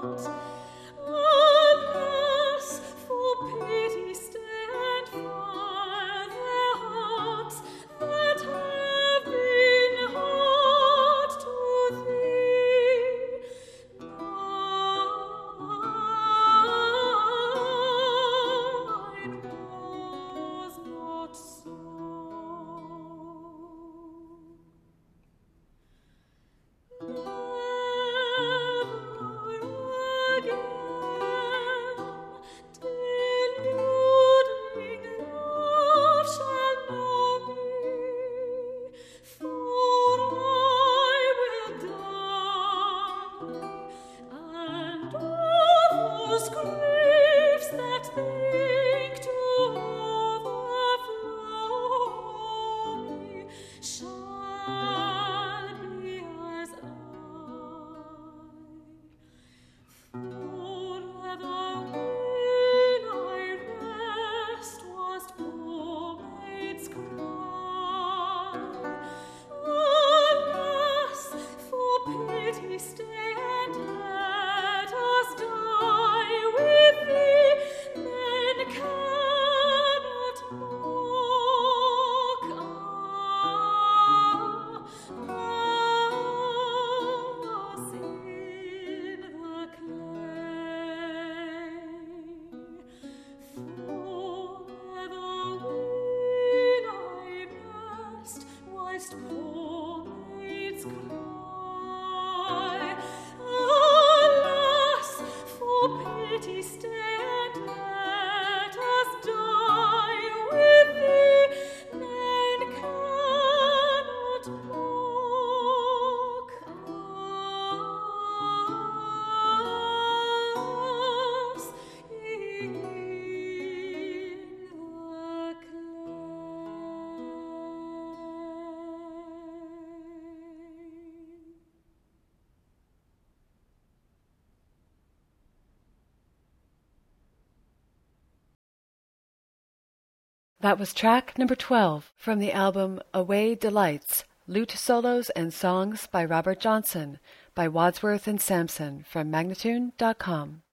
Alas, for pity stand far their hearts that have been hard to thee. Mine was not so. That think to overflow me shall be as forever will I rest, was poor maid's cry. Alas, for pity stay and let us die with thee. Men cannot mock us in the clay. Forever will I rest, whilst poor maids cry. Alas, for pity stay and let us die with thee. Men cannot mock us in the clay. That was track number 12 from the album Away Delights, Lute Solos and Songs by Robert Johnson by Wadsworth and Sampson from Magnatune.com.